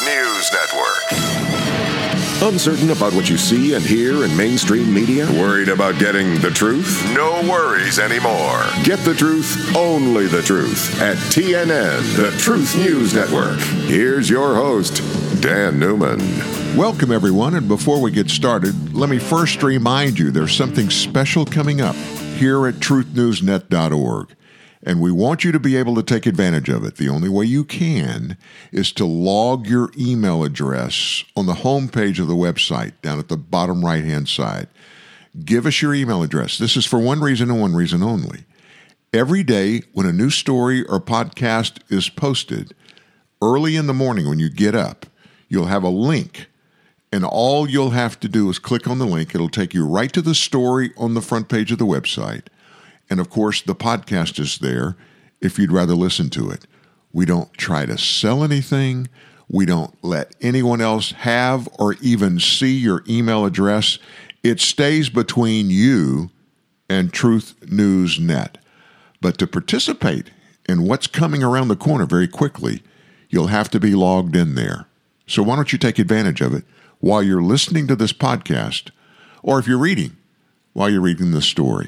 News Network. Uncertain about what you see and hear in mainstream media? Worried about getting the truth? No worries anymore. Get the truth, only the truth, at TNN, the Truth News Network. Here's your host, Dan Newman. Welcome, everyone, and before we get started, let me first remind you there's something special coming up here at truthnewsnet.org, and we want you to be able to take advantage of it. The only way you can is to log your email address on the homepage of the website down at the bottom right-hand side. Give us your email address. This is for one reason and one reason only. Every day when a new story or podcast is posted, early in the morning when you get up, you'll have a link, and all you'll have to do is click on the link. It'll take you right to the story on the front page of the website. And of course, the podcast is there if you'd rather listen to it. We don't try to sell anything. We don't let anyone else have or even see your email address. It stays between you and Truth News Net. But to participate in what's coming around the corner very quickly, you'll have to be logged in there. So why don't you take advantage of it while you're listening to this podcast, or if you're reading, while you're reading the story.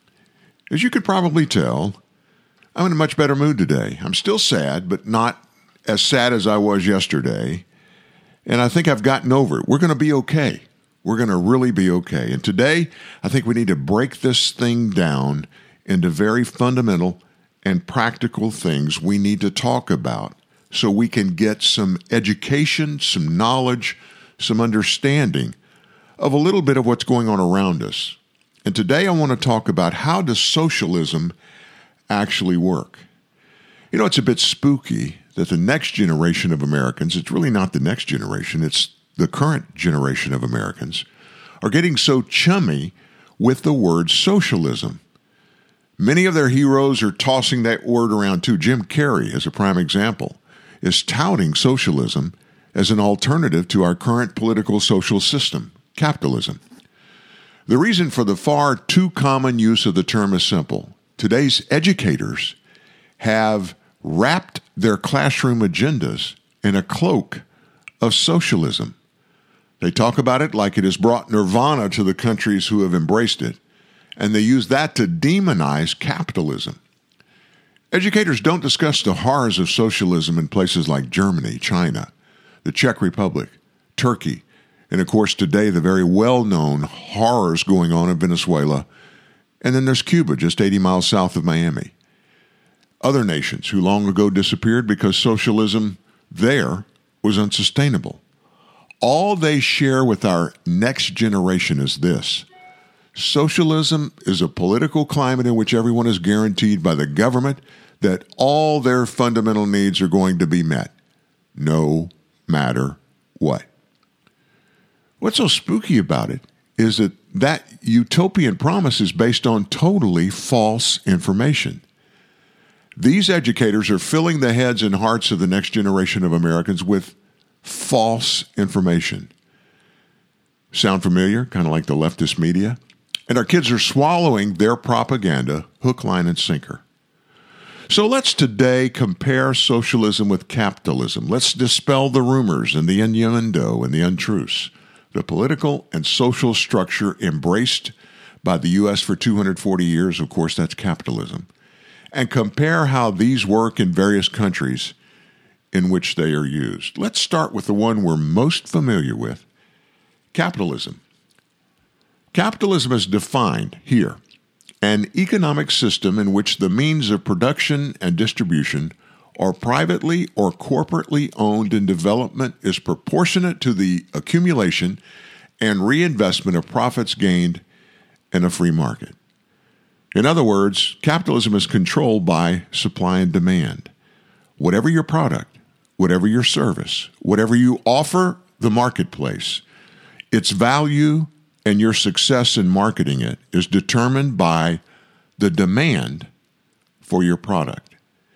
As you could probably tell, I'm in a much better mood today. I'm still sad, but not as sad as I was yesterday. And I think I've gotten over it. We're going to be okay. We're going to really be okay. And today, I think we need to break this thing down into very fundamental and practical things we need to talk about so we can get some education, some knowledge, some understanding of a little bit of what's going on around us. And today I want to talk about how does socialism actually work. You know, it's a bit spooky that the next generation of Americans, it's really not the next generation, it's the current generation of Americans, are getting so chummy with the word socialism. Many of their heroes are tossing that word around too. Jim Carrey, as a prime example, is touting socialism as an alternative to our current political social system, capitalism. The reason for the far too common use of the term is simple. Today's educators have wrapped their classroom agendas in a cloak of socialism. They talk about it like it has brought nirvana to the countries who have embraced it, and they use that to demonize capitalism. Educators don't discuss the horrors of socialism in places like Germany, China, the Czech Republic, Turkey, and of course today the very well-known horrors going on in Venezuela. And then there's Cuba, just 80 miles south of Miami. Other nations who long ago disappeared because socialism there was unsustainable. All they share with our next generation is this. Socialism is a political climate in which everyone is guaranteed by the government that all their fundamental needs are going to be met, no matter what. What's so spooky about it is that utopian promise is based on totally false information. These educators are filling the heads and hearts of the next generation of Americans with false information. Sound familiar? Kind of like the leftist media? And our kids are swallowing their propaganda hook, line, and sinker. So let's today compare socialism with capitalism. Let's dispel the rumors and the innuendo and the untruths. The political and social structure embraced by the U.S. for 240 years, of course, that's capitalism, and compare how these work in various countries in which they are used. Let's start with the one we're most familiar with, capitalism. Capitalism is defined here, an economic system in which the means of production and distribution are privately or corporately owned, and development is proportionate to the accumulation and reinvestment of profits gained in a free market. In other words, capitalism is controlled by supply and demand. Whatever your product, whatever your service, whatever you offer the marketplace, its value and your success in marketing it is determined by the demand for your product.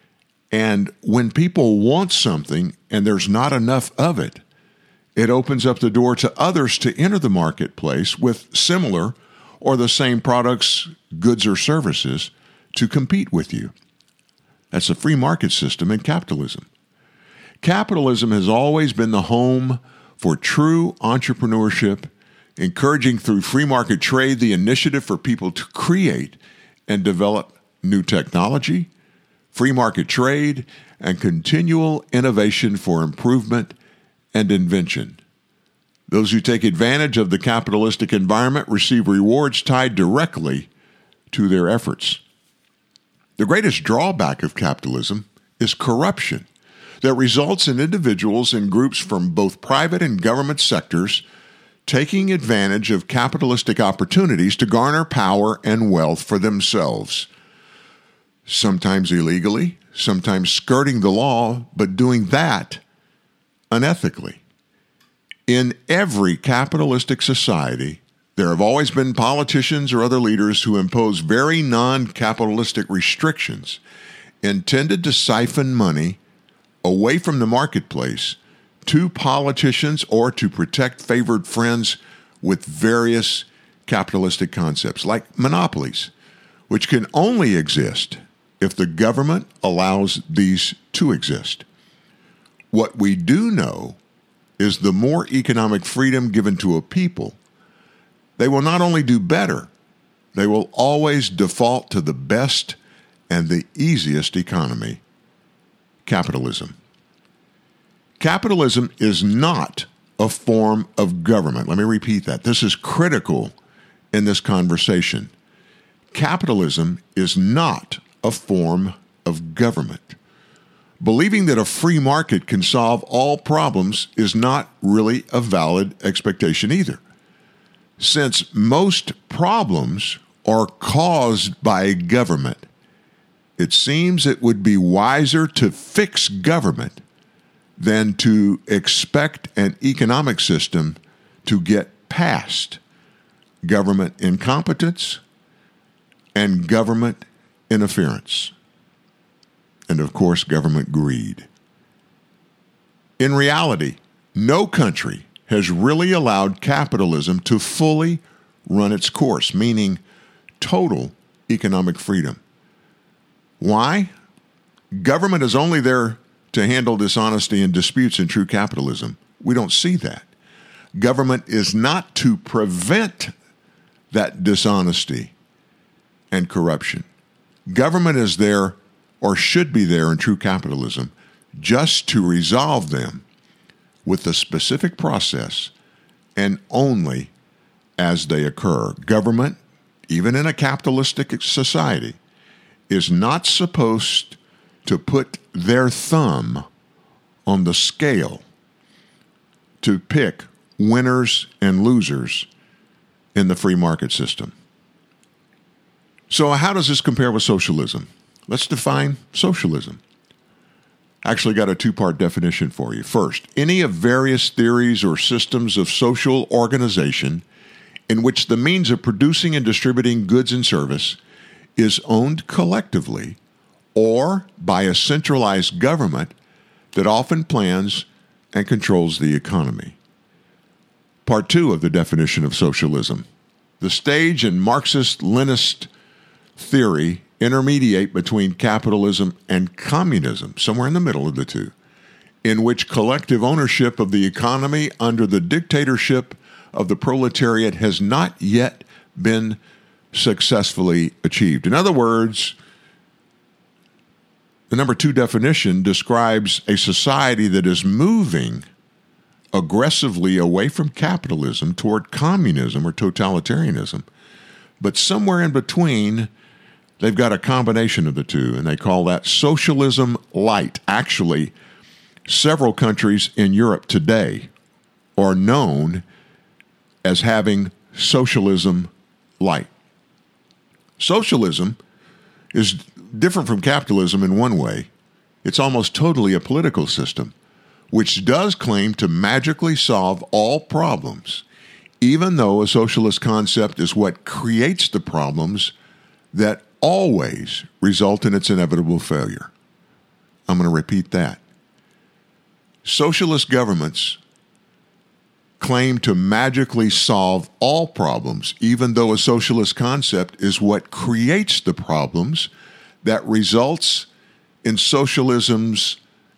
And when people want something and there's not enough of it, it opens up the door to others to enter the marketplace with similar or the same products, goods, or services to compete with you. That's a free market system in capitalism. Capitalism has always been the home for true entrepreneurship, encouraging through free market trade the initiative for people to create and develop new technology, free market trade, and continual innovation for improvement and invention. Those who take advantage of the capitalistic environment receive rewards tied directly to their efforts. The greatest drawback of capitalism is corruption that results in individuals and groups from both private and government sectors taking advantage of capitalistic opportunities to garner power and wealth for themselves, sometimes illegally, sometimes skirting the law, but doing that unethically. In every capitalistic society, there have always been politicians or other leaders who impose very non-capitalistic restrictions intended to siphon money away from the marketplace to politicians or to protect favored friends with various capitalistic concepts, like monopolies, which can only exist if the government allows these to exist. What we do know is the more economic freedom given to a people, they will not only do better, they will always default to the best and the easiest economy, capitalism. Capitalism is not a form of government. Let me repeat that. This is critical in this conversation. Capitalism is not a form of government. Believing that a free market can solve all problems is not really a valid expectation either. Since most problems are caused by government, it seems it would be wiser to fix government than to expect an economic system to get past government incompetence and government interference, and of course, government greed. In reality, no country has really allowed capitalism to fully run its course, meaning total economic freedom. Why? Government is only there to handle dishonesty and disputes in true capitalism. We don't see that. Government is not to prevent that dishonesty and corruption. Government is there, or should be there in true capitalism, just to resolve them with a specific process and only as they occur. Government, even in a capitalistic society, is not supposed to put their thumb on the scale to pick winners and losers in the free market system. So how does this compare with socialism? Let's define socialism. Actually got a two-part definition for you. First, any of various theories or systems of social organization in which the means of producing and distributing goods and service is owned collectively or by a centralized government that often plans and controls the economy. Part two of the definition of socialism. The stage in Marxist-Leninist theory intermediate between capitalism and communism, somewhere in the middle of the two, in which collective ownership of the economy under the dictatorship of the proletariat has not yet been successfully achieved. In other words, the number two definition describes a society that is moving aggressively away from capitalism toward communism or totalitarianism. But somewhere in between, they've got a combination of the two, and they call that socialism light. Actually, several countries in Europe today are known as having socialism light. Socialism is different from capitalism in one way. It's almost totally a political system, which does claim to magically solve all problems, even though a socialist concept is what creates the problems that always result in its inevitable failure. I'm going to repeat that. Socialist governments claim to magically solve all problems, even though a socialist concept is what creates the problems that results in socialism's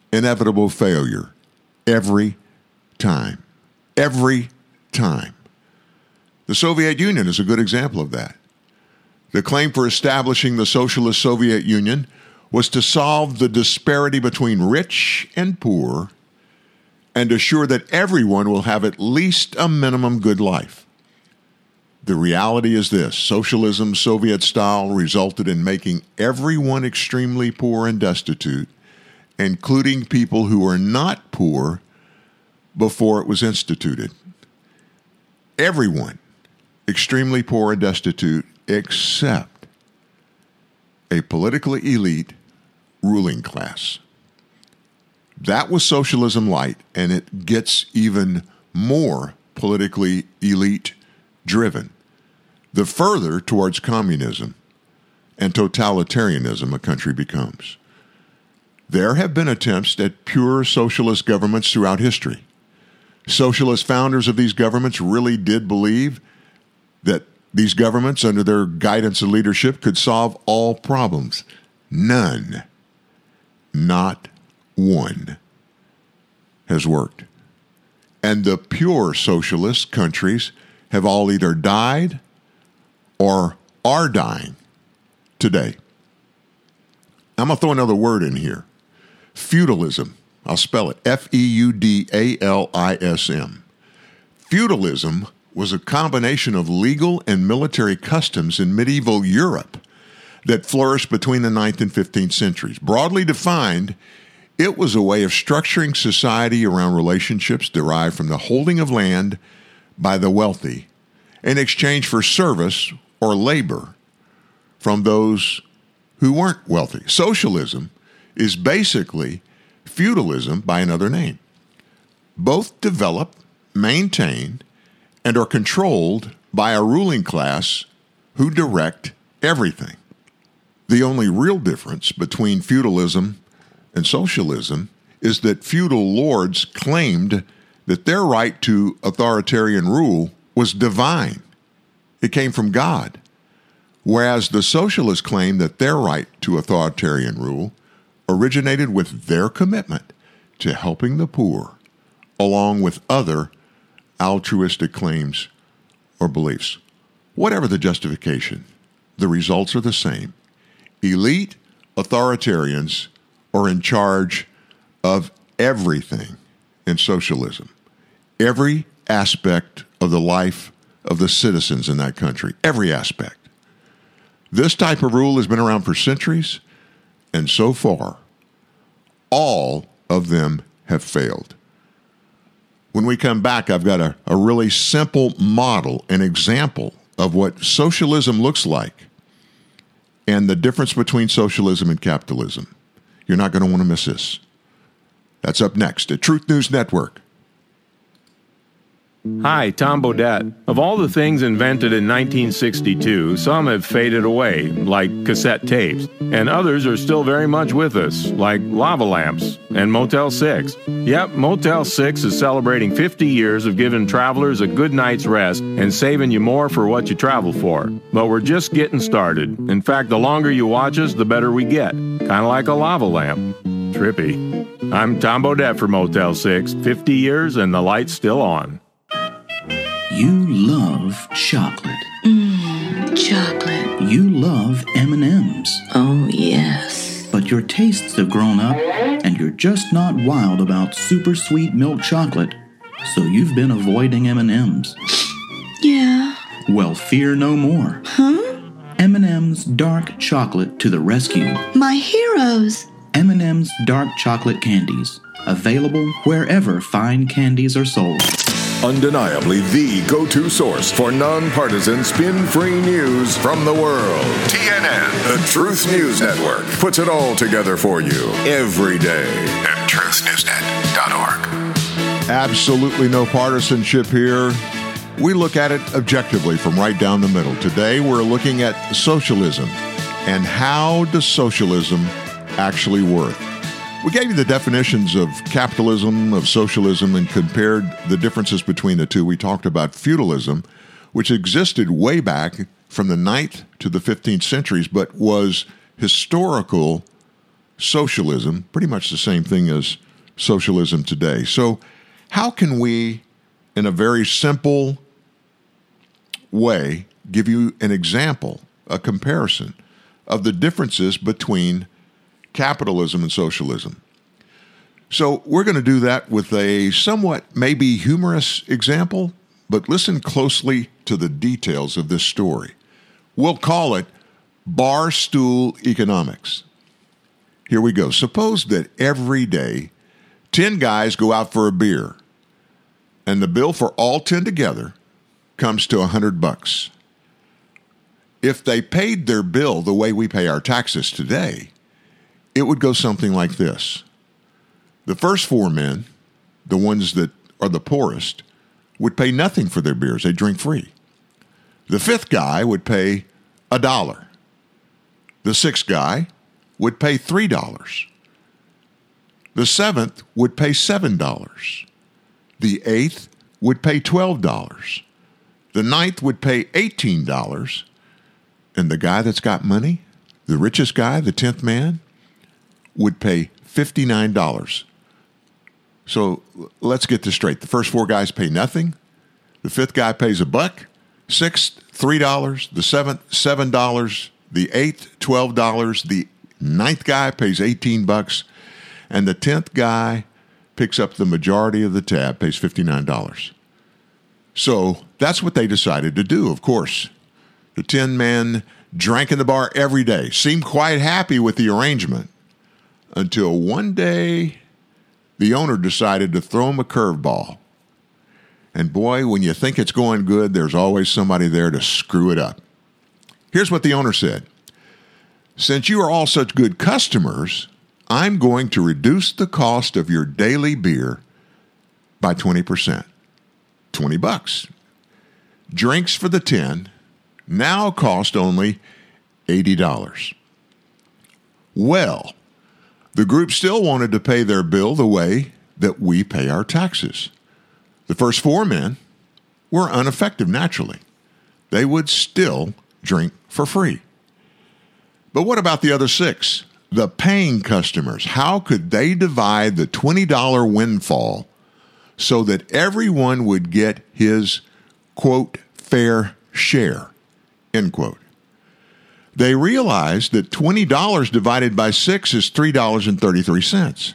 inevitable failure every time. Every time. The Soviet Union is a good example of that. The claim for establishing the Socialist Soviet Union was to solve the disparity between rich and poor and assure that everyone will have at least a minimum good life. The reality is this: socialism, Soviet style, resulted in making everyone extremely poor and destitute, including people who were not poor before it was instituted. Everyone extremely poor and destitute except a politically elite ruling class. That was socialism light, and it gets even more politically elite driven the further towards communism and totalitarianism a country becomes. There have been attempts at pure socialist governments throughout history. Socialist founders of these governments really did believe that these governments, under their guidance and leadership, could solve all problems. None, not one, has worked. And the pure socialist countries have all either died or are dying today. I'm going to throw another word in here. Feudalism. I'll spell it Feudalism. Feudalism was a combination of legal and military customs in medieval Europe that flourished between the 9th and 15th centuries. Broadly defined, it was a way of structuring society around relationships derived from the holding of land by the wealthy in exchange for service or labor from those who weren't wealthy. Socialism is basically feudalism by another name. Both develop, maintain, and are controlled by a ruling class who direct everything. The only real difference between feudalism and socialism is that feudal lords claimed that their right to authoritarian rule was divine. It came from God. Whereas the socialists claimed that their right to authoritarian rule originated with their commitment to helping the poor, along with other altruistic claims or beliefs. Whatever the justification, the results are the same. Elite authoritarians are in charge of everything in socialism. Every aspect of the life of the citizens in that country. Every aspect. This type of rule has been around for centuries, and so far, all of them have failed. When we come back, I've got a really simple model, an example of what socialism looks like and the difference between socialism and capitalism. You're not going to want to miss this. That's up next at Truth News Network. Hi, Tom Bodette. Of all the things invented in 1962, some have faded away, like cassette tapes, and others are still very much with us, like lava lamps and Motel 6. Yep, Motel 6 is celebrating 50 years of giving travelers a good night's rest and saving you more for what you travel for. But we're just getting started. In fact, the longer you watch us, the better we get. Kind of like a lava lamp. Trippy. I'm Tom Bodette for Motel 6. 50 years and the light's still on. You love chocolate. Chocolate. You love M&Ms. Oh, yes. But your tastes have grown up, and you're just not wild about super sweet milk chocolate, so you've been avoiding M&Ms. Yeah. Well, fear no more. Huh? M&M's Dark Chocolate to the rescue. My heroes. M&M's Dark Chocolate Candies. Available wherever fine candies are sold. Undeniably the go-to source for nonpartisan, spin-free news from the world. TNN, the Truth News Network, puts it all together for you every day at truthnewsnet.org. Absolutely no partisanship here. We look at it objectively from right down the middle. Today we're looking at socialism and how does socialism actually work. We gave you the definitions of capitalism, of socialism, and compared the differences between the two. We talked about feudalism, which existed way back from the 9th to the 15th centuries, but was historical socialism, pretty much the same thing as socialism today. So how can we, in a very simple way, give you an example, a comparison of the differences between capitalism and socialism? So we're going to do that with a somewhat maybe humorous example, but listen closely to the details of this story. We'll call it Barstool Economics. Here we go. Suppose that every day 10 guys go out for a beer, and the bill for all 10 together comes to $100. If they paid their bill the way we pay our taxes today, it would go something like this. The first 4 men, the ones that are the poorest, would pay nothing for their beers. They drink free. The 5th guy would pay $1. The 6th guy would pay $3. The 7th would pay $7. The 8th would pay $12. The 9th would pay $18. And the guy that's got money, the richest guy, the 10th man, would pay $59. So let's get this straight. The first 4 guys pay nothing. The 5th guy pays $1. 6th, $3. The 7th, $7. The 8th, $12. The 9th guy pays $18. And the 10th guy picks up the majority of the tab, pays $59. So that's what they decided to do, of course. The 10 men drank in the bar every day, seemed quite happy with the arrangement, until one day the owner decided to throw him a curveball. And boy, when you think it's going good, there's always somebody there to screw it up. Here's what the owner said. Since you are all such good customers, I'm going to reduce the cost of your daily beer by 20%. $20. Drinks for the 10 now cost only $80. Well, the group still wanted to pay their bill the way that we pay our taxes. The first 4 men were unaffected naturally. They would still drink for free. But what about the other 6? The paying customers. How could they divide the $20 windfall so that everyone would get his, quote, fair share, end quote? They realized that $20 divided by 6 is $3.33.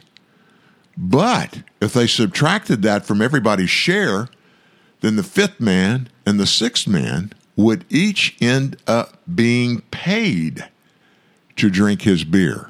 But if they subtracted that from everybody's share, then the 5th man and the 6th man would each end up being paid to drink his beer.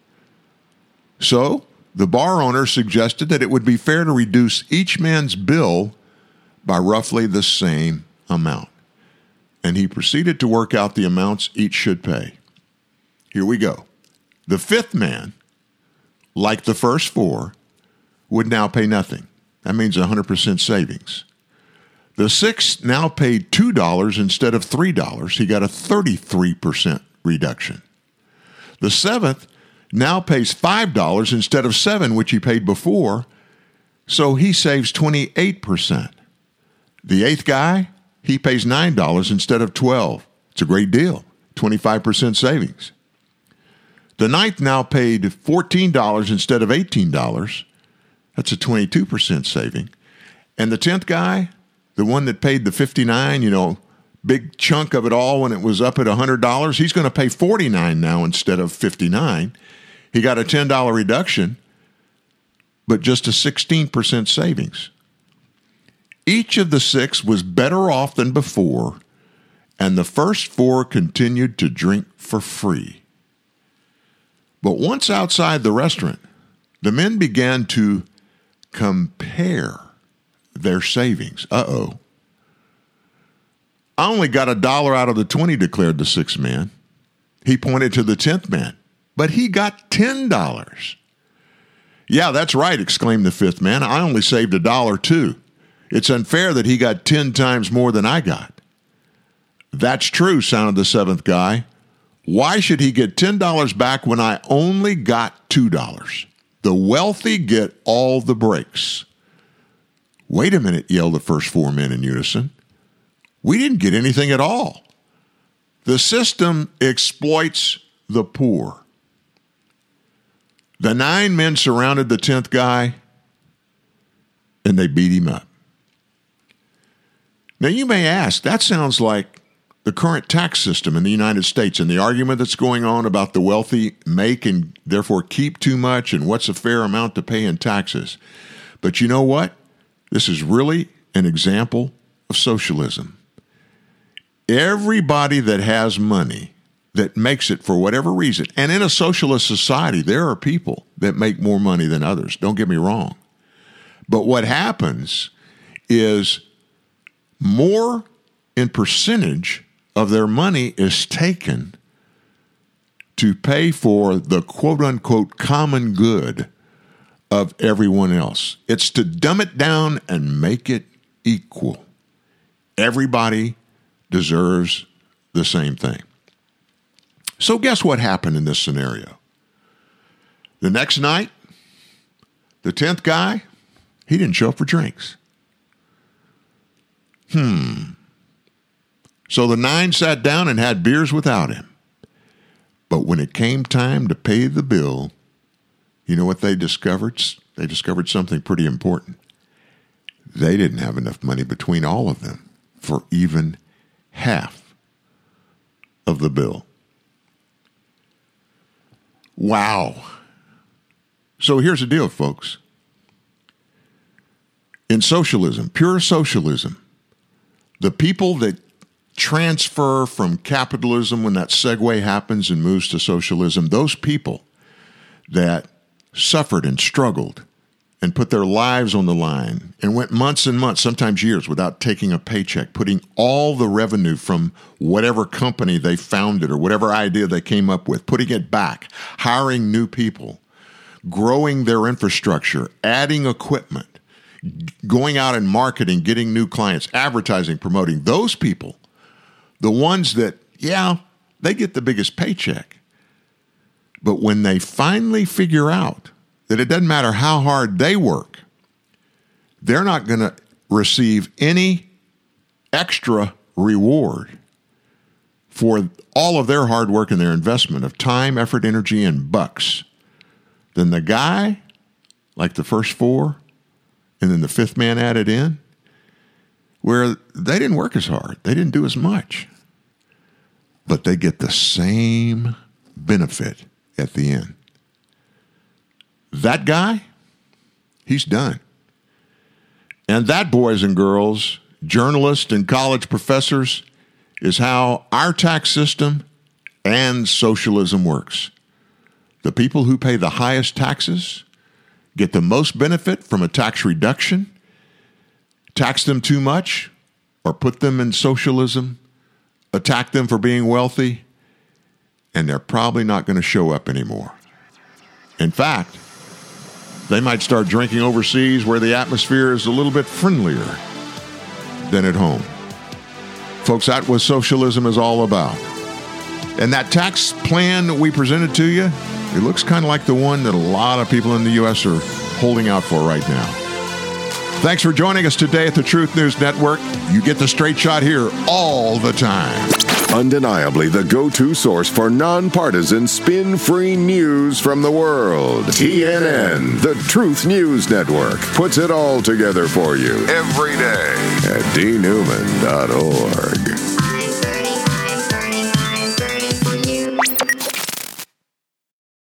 So the bar owner suggested that it would be fair to reduce each man's bill by roughly the same amount. And he proceeded to work out the amounts each should pay. Here we go. The 5th man, like the first 4, would now pay nothing. That means 100% savings. The 6th now paid $2 instead of $3. He got a 33% reduction. The 7th now pays $5 instead of $7, which he paid before, so he saves 28%. The 8th guy, he pays $9 instead of $12. It's a great deal, 25% savings. The 9th now paid $14 instead of $18. That's a 22% saving. And the 10th guy, the one that paid the $59, big chunk of it all when it was up at $100, he's going to pay $49 now instead of $59. He got a $10 reduction, but just a 16% savings. Each of the 6 was better off than before, and the first 4 continued to drink for free. But once outside the restaurant, the men began to compare their savings. Uh-oh. I only got $1 out of the 20, declared the 6th man. He pointed to the 10th man, but he got $10. Yeah, that's right, exclaimed the 5th man. I only saved $1 too. It's unfair that he got 10 times more than I got. That's true, sounded the 7th guy. Why should he get $10 back when I only got $2? The wealthy get all the breaks. Wait a minute, yelled the first 4 men in unison. We didn't get anything at all. The system exploits the poor. The 9 men surrounded the 10th guy, and they beat him up. Now, you may ask, that sounds like the current tax system in the United States and the argument that's going on about the wealthy make and therefore keep too much and what's a fair amount to pay in taxes. But you know what? This is really an example of socialism. Everybody that has money, that makes it for whatever reason, and in a socialist society, there are people that make more money than others. Don't get me wrong. But what happens is more in percentage of their money is taken to pay for the quote-unquote common good of everyone else. It's to dumb it down and make it equal. Everybody deserves the same thing. So guess what happened in this scenario? The next night, the 10th guy, he didn't show up for drinks. So the 9 sat down and had beers without him. But when it came time to pay the bill, you know what they discovered? They discovered something pretty important. They didn't have enough money between all of them for even half of the bill. Wow. So here's the deal, folks. In socialism, pure socialism, the people that transfer from capitalism when that segue happens and moves to socialism, those people that suffered and struggled and put their lives on the line and went months and months, sometimes years, without taking a paycheck, putting all the revenue from whatever company they founded or whatever idea they came up with, putting it back, hiring new people, growing their infrastructure, adding equipment, going out and marketing, getting new clients, advertising, promoting. Those people, the ones that, they get the biggest paycheck. But when they finally figure out that it doesn't matter how hard they work, they're not going to receive any extra reward for all of their hard work and their investment of time, effort, energy, and bucks, then the guy, like the first 4, and then the 5th man added in, where they didn't work as hard, they didn't do as much, but they get the same benefit at the end. That guy, he's done. And that, boys and girls, journalists and college professors, is how our tax system and socialism works. The people who pay the highest taxes get the most benefit from a tax reduction. Tax them too much or put them in socialism, attack them for being wealthy, and they're probably not going to show up anymore. In fact, they might start drinking overseas where the atmosphere is a little bit friendlier than at home. Folks, that's what socialism is all about. And that tax plan that we presented to you, it looks kind of like the one that a lot of people in the U.S. are holding out for right now. Thanks for joining us today at the Truth News Network. You get the straight shot here all the time. Undeniably the go-to source for nonpartisan, spin-free news from the world. TNN, the Truth News Network, puts it all together for you every day at dnewman.org.